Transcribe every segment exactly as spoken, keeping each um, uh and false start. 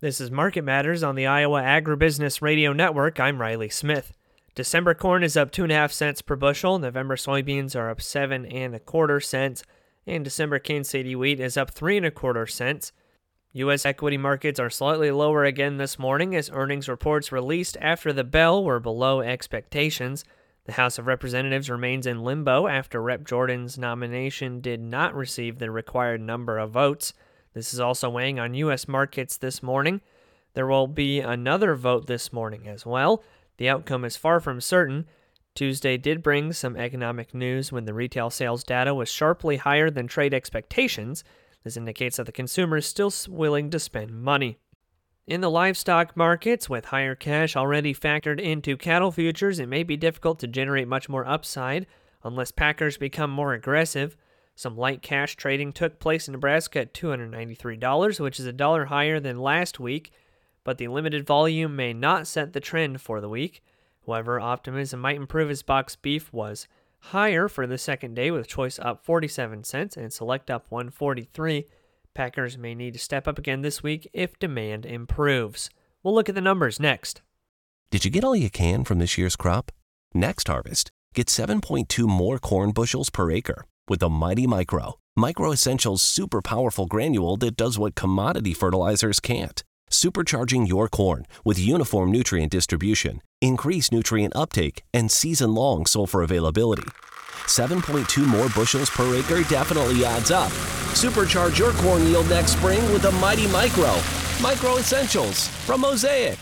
This is Market Matters on the Iowa Agribusiness Radio Network. I'm Riley Smith. December corn is up two and a half cents per bushel. November soybeans are up seven and a quarter cents, and December Kansas City wheat is up three and a quarter cents. U S equity markets are slightly lower again this morning as earnings reports released after the bell were below expectations. The House of Representatives remains in limbo after Representative Jordan's nomination did not receive the required number of votes. This is also weighing on U S markets this morning. There will be another vote this morning as well. The outcome is far from certain. Tuesday did bring some economic news when the retail sales data was sharply higher than trade expectations. This indicates that the consumer is still willing to spend money. In the livestock markets, with higher cash already factored into cattle futures, it may be difficult to generate much more upside unless packers become more aggressive. Some light cash trading took place in Nebraska at two hundred ninety-three dollars, which is a dollar higher than last week, but the limited volume may not set the trend for the week. However, optimism might improve as box beef was higher for the second day, with choice up forty-seven cents and select up one forty-three. Packers may need to step up again this week if demand improves. We'll look at the numbers next. Did you get all you can from this year's crop? Next harvest, get seven point two more corn bushels per acre with the Mighty Micro. Micro Essentials super powerful granule that does what commodity fertilizers can't. Supercharging your corn with uniform nutrient distribution, increased nutrient uptake, and season-long sulfur availability. seven point two more bushels per acre definitely adds up. Supercharge your corn yield next spring with the Mighty Micro. Micro Essentials from Mosaic.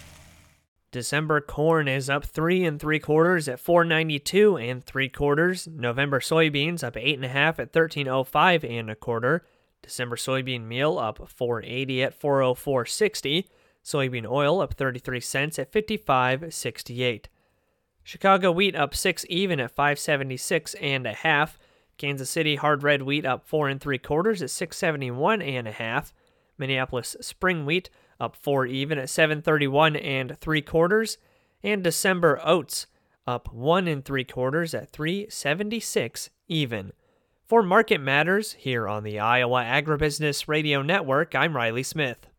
December corn is up three and three quarters at four ninety-two and three quarters. November soybeans up eight and a half at thirteen oh five and a quarter. December soybean meal up four eighty at four oh four sixty. Soybean oil up thirty-three cents at fifty-five sixty-eight. Chicago wheat up six even at five seventy-six and a half. Kansas City hard red wheat up four and three quarters at six seventy-one and a half. Minneapolis spring wheat up four even at seven thirty-one and three quarters, and December oats up one and three quarters at three seventy-six even. For Market Matters here on the Iowa Agribusiness Radio Network, I'm Riley Smith.